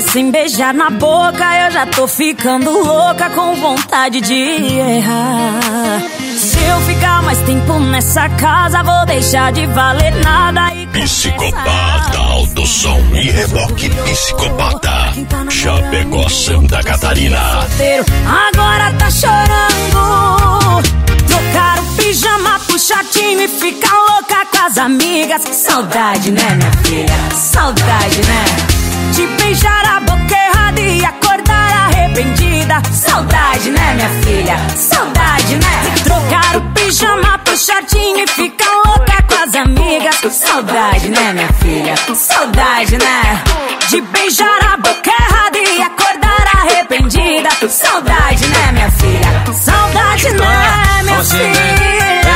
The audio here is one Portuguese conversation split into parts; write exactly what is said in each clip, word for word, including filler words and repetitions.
sem beijar na boca, eu já tô ficando louca, com vontade de errar. Se eu ficar mais tempo nessa casa, vou deixar de valer nada e Psicopata, alto som e reboque psicopata. Chapecó, Santa Catarina. Agora tá chorando. Trocar o pijama pro shortinho e ficar louca com as amigas. Saudade, né, minha filha? Saudade, né? De beijar a boca errada e acordar arrependida. Saudade, né, minha filha? Saudade, né? Trocar o pijama pro shortinho e ficar louca com as amigas. Saudade, né, minha filha? Saudade, né? De beijar a boca errada e acordar arrependida. Saudade, né, minha filha? Saudade, né, minha filha?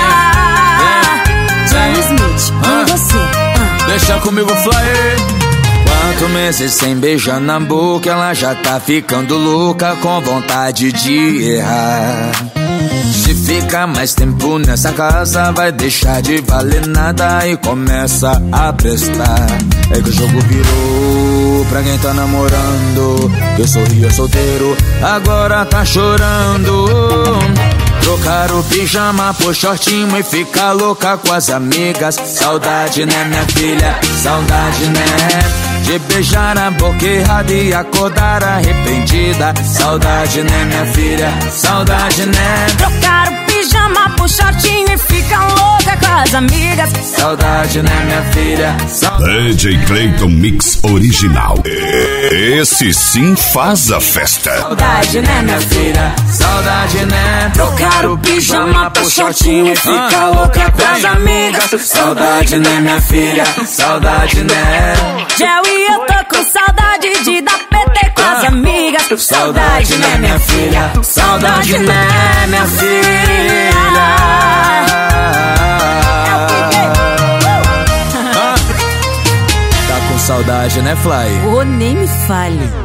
John Smith, com você. Deixa comigo, Fly. Quatro meses sem beijar na boca, ela já tá ficando louca, com vontade de errar. Se fica mais tempo nessa casa, vai deixar de valer nada e começa a prestar. É que o jogo virou pra quem tá namorando. Eu sorria solteiro, agora tá chorando. Trocar o pijama por shortinho e ficar louca com as amigas. Saudade, né, minha filha? Saudade, né? De beijar a boca errada e acordar arrependida. Saudade, né, minha filha? Saudade, né? Trocar o pijama por shortinho e ficar louca com as amigas. Saudade, né, minha filha? D J Clayton Mix Original. Esse sim faz a festa. Saudade, né, minha filha? Saudade, né? Trocar o pijama por shortinho e ficar louca com as amigas. Saudade, né, minha filha? Saudade, né? Joey, eu tô com saudade de dar P T com as amigas. Saudade, né, minha filha? Saudade, né, minha filha? Tá com saudade, né, Fly? Oh, nem me fale.